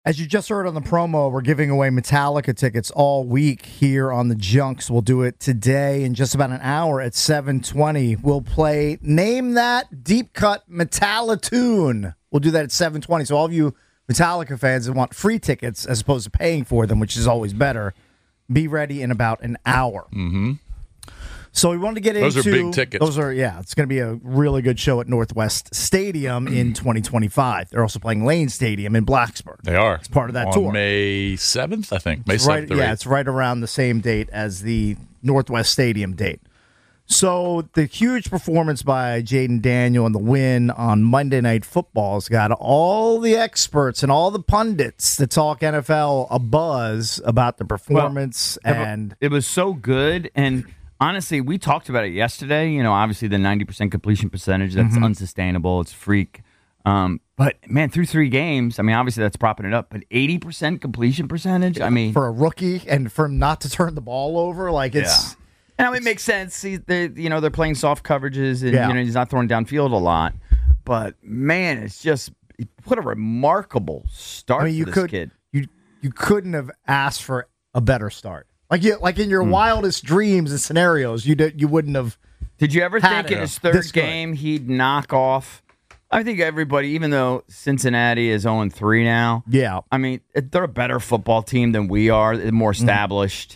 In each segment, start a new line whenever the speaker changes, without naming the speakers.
As you just heard on the promo, we're giving away Metallica tickets all week here on the Junks. We'll do it today in just about an hour at 7:20. We'll play Name That Deep Cut Metallitune. We'll do that at 7:20. So all of you Metallica fans that want free tickets as opposed to paying for them, which is always better, be ready in about an hour.
Mm-hmm.
So we wanted to get
those
into...
Those are big tickets.
It's going to be a really good show at Northwest Stadium in 2025. They're also playing Lane Stadium in Blacksburg.
They are.
It's part of that
on
tour.
May 7th, I think. May 7th.
Yeah, it's right around the same date as the Northwest Stadium date. So the huge performance by Jaden Daniel and the win on Monday Night Football has got all the experts and all the pundits that talk NFL a buzz about the performance. And
it was so good. And honestly, we talked about it yesterday. You know, obviously the 90% completion percentage, that's unsustainable. It's freak. But, man, through 3 games, I mean, obviously that's propping it up. But 80% completion percentage, I mean.
For a rookie and for him not to turn the ball over, like it's.
Yeah. And it makes sense. They're playing soft coverages and he's not throwing downfield a lot. But, man, it's just what a remarkable start for this kid.
You couldn't have asked for a better start. Like in your wildest dreams and scenarios, you wouldn't have.
Did you ever think in his third game he'd knock off? I think everybody, even though Cincinnati is 0-3 now.
Yeah.
I mean, they're a better football team than we are. They're more established.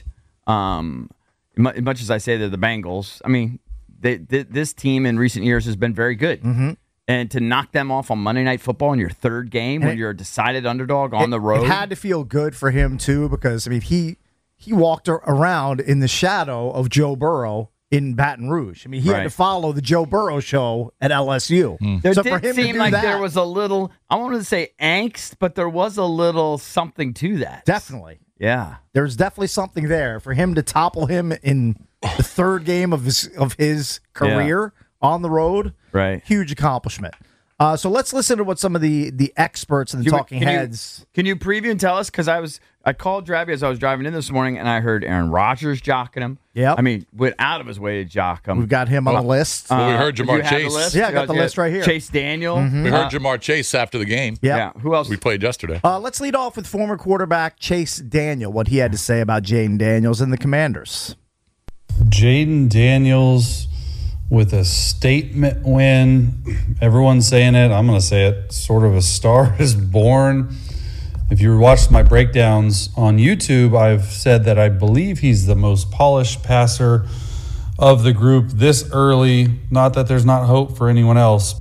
As much as I say they're the Bengals, I mean, this team in recent years has been very good. Mm-hmm. And to knock them off on Monday Night Football in your third game when you're a decided underdog on the road.
It had to feel good for him, too, because, I mean, he walked around in the shadow of Joe Burrow in Baton Rouge. I mean, he had to follow the Joe Burrow show at LSU.
There did seem like there was a little, I wanted to say angst, but there was a little something to that.
Definitely.
Yeah.
There's definitely something there for him to topple him in the third game of his career on the road.
Right.
Huge accomplishment. So let's listen to what some of the experts and the talking heads.
Can you preview and tell us? Because I called Drabby as I was driving in this morning, and I heard Aaron Rodgers jocking him.
Yeah.
I mean, went out of his way to jock him.
We've got him on the list.
We heard Jamar Chase.
Yeah, I got the list right here.
Chase Daniel.
Mm-hmm.
We heard Jamar Chase after the game.
Yeah.
Who else?
We played yesterday.
Let's lead off with former quarterback Chase Daniel, what he had to say about Jaden Daniels and the Commanders.
Jaden Daniels with a statement win. Everyone's saying it. I'm going to say it. Sort of a star is born. If you watched my breakdowns on YouTube, I've said that I believe he's the most polished passer of the group this early. Not that there's not hope for anyone else.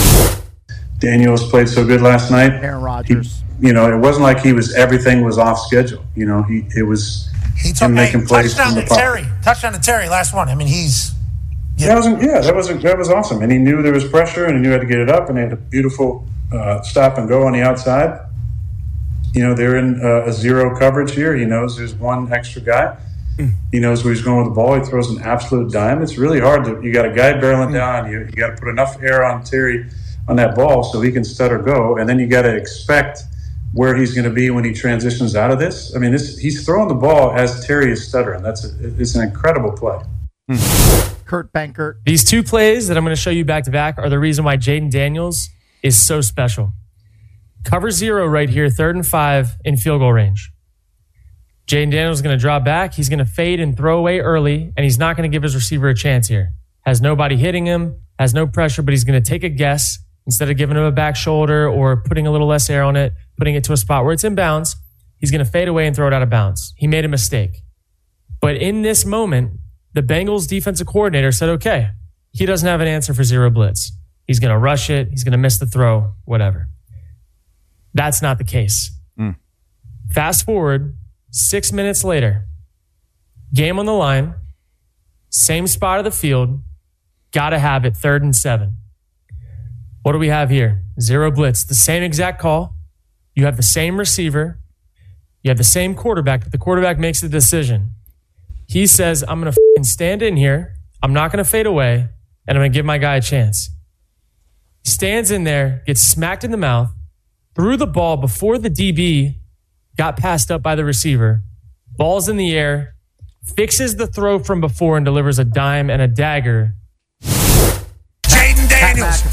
Daniels played so good last night.
Aaron Rodgers.
It wasn't like everything was off schedule. He took him making plays from the pocket.
Touchdown to Terry, last one. I mean, he's.
Yeah. That was awesome. And he knew there was pressure, and he knew how to get it up, and they had a beautiful stop and go on the outside. They're in a zero coverage here. He knows there's one extra guy. He knows where he's going with the ball. He throws an absolute dime. It's really hard you got a guy barreling down. You got to put enough air on Terry on that ball so he can stutter go, and then you got to expect where he's going to be when he transitions out of this. I mean, he's throwing the ball as Terry is stuttering. It's an incredible play.
Kurt Bankert.
These 2 plays that I'm going to show you back to back are the reason why Jaden Daniels is so special. Cover 0 right here, 3rd and 5 in field goal range. Jaden Daniels is going to drop back. He's going to fade and throw away early, and he's not going to give his receiver a chance here. Has nobody hitting him, has no pressure, but he's going to take a guess. Instead of giving him a back shoulder or putting a little less air on it, putting it to a spot where it's in bounds, he's going to fade away and throw it out of bounds. He made a mistake. But in this moment, the Bengals defensive coordinator said, okay, he doesn't have an answer for 0 blitz. He's going to rush it. He's going to miss the throw, whatever. That's not the case. Fast forward 6 minutes later, game on the line, same spot of the field, got to have it 3rd and 7. What do we have here? 0 blitz, the same exact call. You have the same receiver. You have the same quarterback, but the quarterback makes the decision. He says, I'm going to stand in here. I'm not going to fade away, and I'm going to give my guy a chance. He stands in there, gets smacked in the mouth, threw the ball before the DB got passed up by the receiver. Ball's in the air, fixes the throw from before and delivers a dime and a dagger.
Jaden Daniels,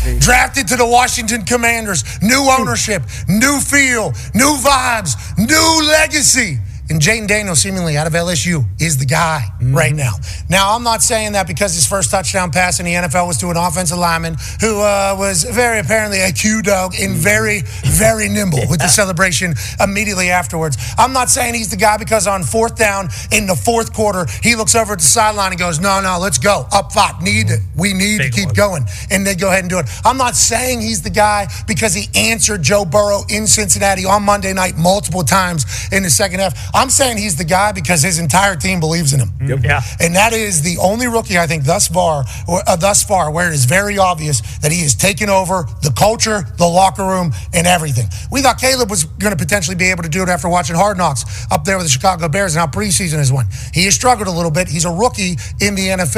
drafted to the Washington Commanders, new ownership, new feel, new vibes, new legacy. And Jayden Daniels, seemingly out of LSU, is the guy right now. Now, I'm not saying that because his first touchdown pass in the NFL was to an offensive lineman who was very apparently a Q-dog and very, very nimble with the celebration immediately afterwards. I'm not saying he's the guy because on fourth down in the fourth quarter, he looks over at the sideline and goes, no, let's go. Up front. We need to keep going. And they go ahead and do it. I'm not saying he's the guy because he answered Joe Burrow in Cincinnati on Monday night multiple times in the second half. I'm saying he's the guy because his entire team believes in him.
Yep. Yeah.
And that is the only rookie, I think, thus far, where it is very obvious that he has taken over the culture, the locker room, and everything. We thought Caleb was going to potentially be able to do it after watching Hard Knocks up there with the Chicago Bears and how preseason has went. He has struggled a little bit. He's a rookie in the NFL.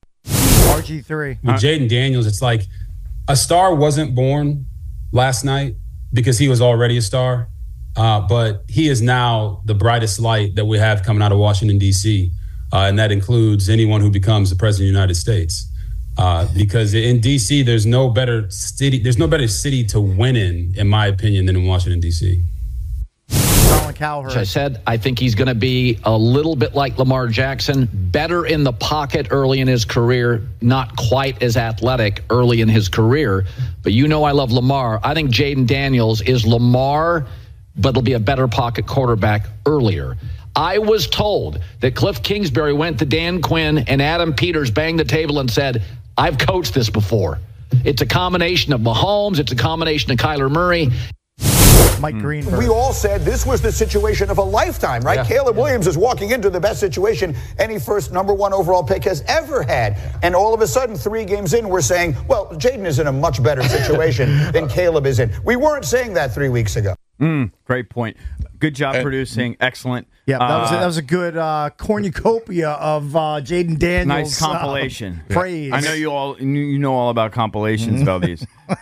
RG3.
With Jayden Daniels, it's like a star wasn't born last night because he was already a star. But he is now the brightest light that we have coming out of Washington, D.C., and that includes anyone who becomes the president of the United States. Because in D.C., there's no better city to win in my opinion, than in Washington, D.C.
Colin Cowherd.
I said, I think he's going to be a little bit like Lamar Jackson, better in the pocket early in his career, not quite as athletic early in his career. But you know I love Lamar. I think Jayden Daniels is Lamar, but it'll be a better pocket quarterback earlier. I was told that Cliff Kingsbury went to Dan Quinn and Adam Peters banged the table and said, I've coached this before. It's a combination of Mahomes. It's a combination of Kyler Murray.
Mike Greenberg.
We all said this was the situation of a lifetime, right? Yeah. Caleb Williams is walking into the best situation any first number one overall pick has ever had. And all of a sudden, 3 games in, we're saying, well, Jayden is in a much better situation than Caleb is in. We weren't saying that 3 weeks ago.
Great point. Good job producing. Excellent.
Yeah, that was a good cornucopia of Jayden Daniels.
Nice compilation.
Praise.
I know you know all about compilations, Valdez.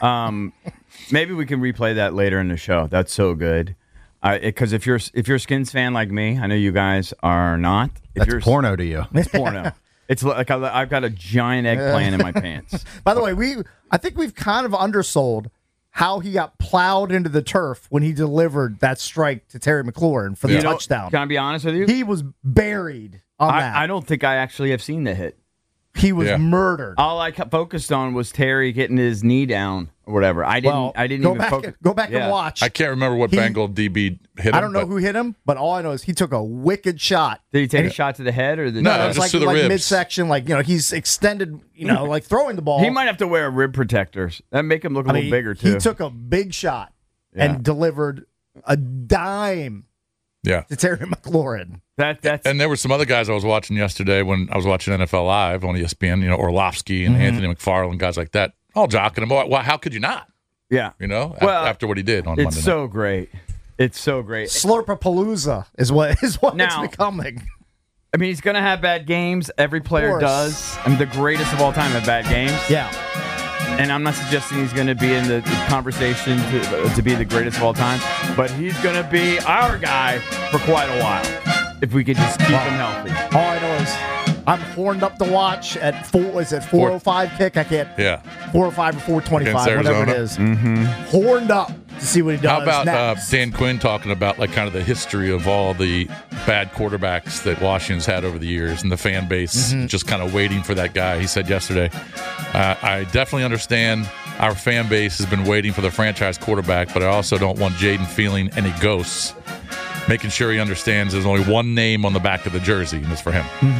Maybe we can replay that later in the show. That's so good. Because if you're a Skins fan like me, I know you guys are not.
That's porno to you.
It's porno. It's like I've got a giant eggplant in my pants.
By the way, I think we've kind of undersold how he got plowed into the turf when he delivered that strike to Terry McLaurin for the touchdown.
Can I be honest with you?
He was buried on that.
I don't think I actually have seen the hit.
He was murdered.
All I focused on was Terry getting his knee down or whatever. I didn't even focus.
Go back and watch.
I can't remember what Bengal DB hit him.
I don't know who hit him, but all I know is he took a wicked shot.
Did he take a shot to the head or the?
No,
it was
just to the ribs.
Midsection, he's extended, like throwing the ball.
He might have to wear rib protectors. That make him look a little bigger too.
He took a big shot and delivered a dime. To Terry McLaurin.
And there were some other guys I was watching yesterday when I was watching NFL Live on ESPN, Orlovsky and Anthony McFarland, guys like that, all jocking him. Well, how could you not?
Yeah.
After what he did on Monday night.
It's so great. It's so great.
Slurpapalooza is what now, it's becoming.
I mean, he's going to have bad games. Every player does. I mean, the greatest of all time have bad games.
Yeah.
And I'm not suggesting he's going to be in the conversation to be the greatest of all time, but he's going to be our guy for quite a while if we could just keep him healthy.
All I know is I'm horned up to watch at 405 kick. I can't. Yeah. 405 or 425, whatever it is.
Mm-hmm.
Horned up to see what he does.
How about
next.
Dan Quinn talking about kind of the history of all the bad quarterbacks that Washington's had over the years and the fan base just kind of waiting for that guy. He said yesterday, I definitely understand our fan base has been waiting for the franchise quarterback, but I also don't want Jayden feeling any ghosts. Making sure he understands there's only one name on the back of the jersey, and it's for him.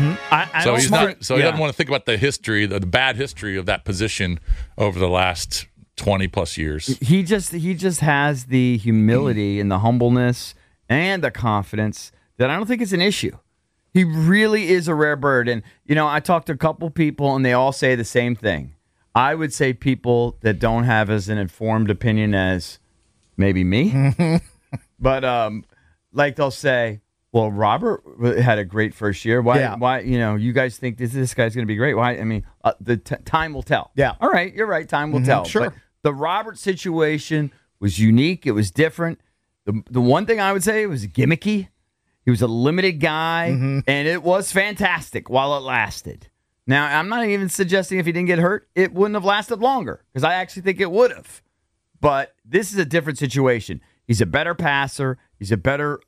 Mm-hmm.
He doesn't want to think about the history, the bad history of that position over the last 20 plus years.
He just has the humility and the humbleness and the confidence that I don't think it's an issue. He really is a rare bird. And, I talked to a couple people, and they all say the same thing. I would say people that don't have as an informed opinion as maybe me. But, they'll say, well, Robert had a great first year. Why, you guys think this guy's going to be great? Why? I mean, the time will tell.
Yeah.
All right. You're right. Time will tell.
Sure.
But the Robert situation was unique. It was different. The one thing I would say, it was gimmicky. He was a limited guy, and it was fantastic while it lasted. Now, I'm not even suggesting if he didn't get hurt, it wouldn't have lasted longer, because I actually think it would have. But this is a different situation. He's a better passer. He's a better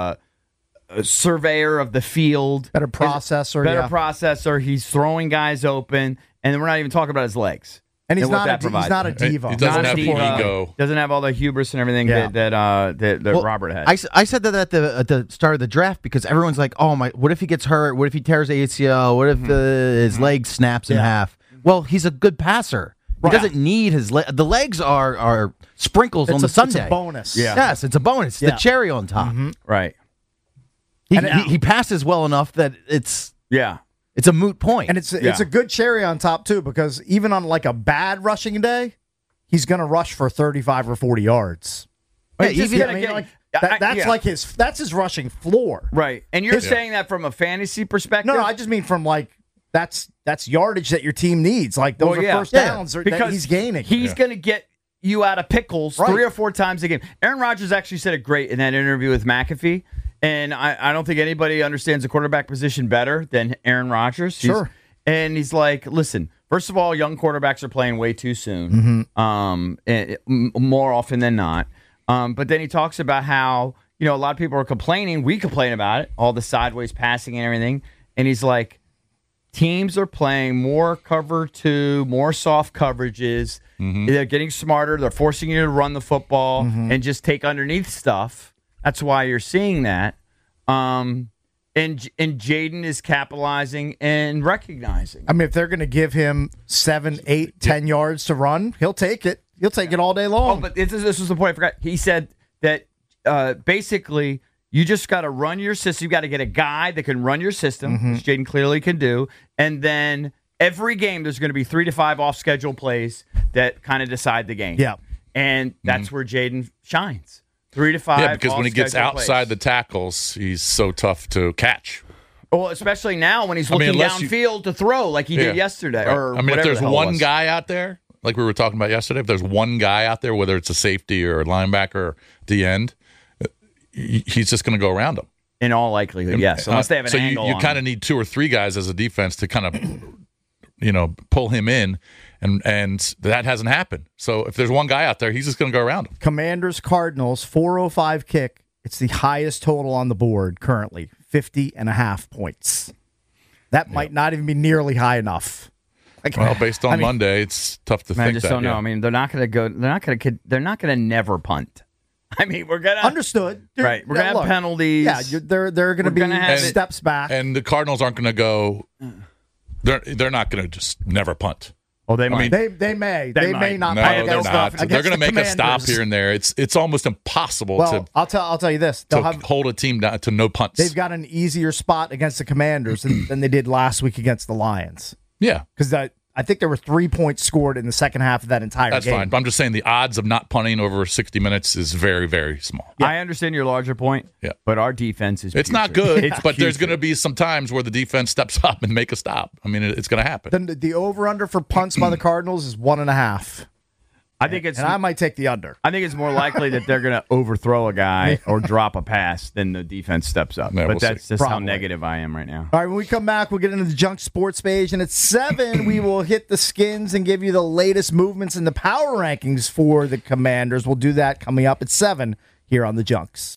surveyor of the field.
Better processor.
Processor. He's throwing guys open, and then we're not even talking about his legs.
And he's not a diva.
He doesn't have the ego.
Doesn't have all the hubris and everything that Robert had.
I said that at the start of the draft because everyone's like, "Oh my! What if he gets hurt? What if he tears ACL? What if his leg snaps in half?" Well, he's a good passer. He doesn't need his leg. The legs are sprinkles on the sundae.
It's a bonus.
Yeah. Yes, it's a bonus. The cherry on top.
Right.
He passes well enough that it's a moot point.
And it's a good cherry on top, too, because even on like a bad rushing day, he's going to rush for 35 or 40 yards.
Yeah,
that's his rushing floor.
Right. And you're saying that from a fantasy perspective?
No, I just mean from like that's yardage that your team needs. Like those are first downs that he's gaining.
He's going to get you out of pickles 3 or 4 times a game. Aaron Rodgers actually said it great in that interview with McAfee. And I don't think anybody understands the quarterback position better than Aaron Rodgers.
Sure.
And he's like, listen, first of all, young quarterbacks are playing way too soon, more often than not. But then he talks about how, a lot of people are complaining. We complain about it, all the sideways passing and everything. And he's like, teams are playing more cover 2, more soft coverages. They're getting smarter. They're forcing you to run the football and just take underneath stuff. That's why you're seeing that. And Jaden is capitalizing and recognizing.
I mean, if they're going to give him 7, 8, 10 yards to run, he'll take it. He'll take it all day long.
Oh, but this was the point I forgot. He said that basically you just got to run your system. You got to get a guy that can run your system, which Jaden clearly can do. And then every game there's going to be 3 to 5 off-schedule plays that kind of decide the game.
Yeah.
And that's where Jaden shines. 3 to 5.
Yeah, because when he gets outside the tackles, he's so tough to catch.
Well, especially now when he's looking downfield to throw like he did yesterday.
Right.
Or
if there's one guy out there, like we were talking about yesterday, if there's one guy out there, whether it's a safety or a linebacker or the end, he's just going to go around him.
In all likelihood, yes. Unless they have an angle.
So you kind of need 2 or 3 guys as a defense to kind of, pull him in. And that hasn't happened. So if there's one guy out there, he's just going to go around him.
Commanders, Cardinals, 405 kick. It's the highest total on the board currently, 50.5 points. That might not even be nearly high enough.
Well, based on Monday, it's tough to think.
I just don't know. I mean, they're not going to go. They're not going to never punt. I mean, we're gonna
understood.
Right, we're gonna have penalties.
Yeah, they're going to be steps back,
and the Cardinals aren't going to go. They're not going to just never punt.
Oh, they might.
They may. They may not.
No, they're not. They're going to make a stop here and there. It's almost impossible to.
I'll tell you this. They'll
hold a team down to no punts.
They've got an easier spot against the Commanders than they did last week against the Lions.
Yeah,
because I think there were 3 points scored in the second half of that entire game.
That's fine. But I'm just saying the odds of not punting over 60 minutes is very, very small.
Yeah. I understand your larger point.
Yeah,
but our defense is.
It's not good. But there's going to be some times where the defense steps up and make a stop. I mean, it's going to happen.
Then the over/under for punts by the Cardinals is 1.5.
I think it's,
and I might take the under.
I think it's more likely that they're going to overthrow a guy or drop a pass than the defense steps up.
Yeah,
but that's just how negative I am right now.
All right, when we come back, we'll get into the Junk Sports page, and at 7, we will hit the skins and give you the latest movements in the power rankings for the Commanders. We'll do that coming up at 7 here on the Junks.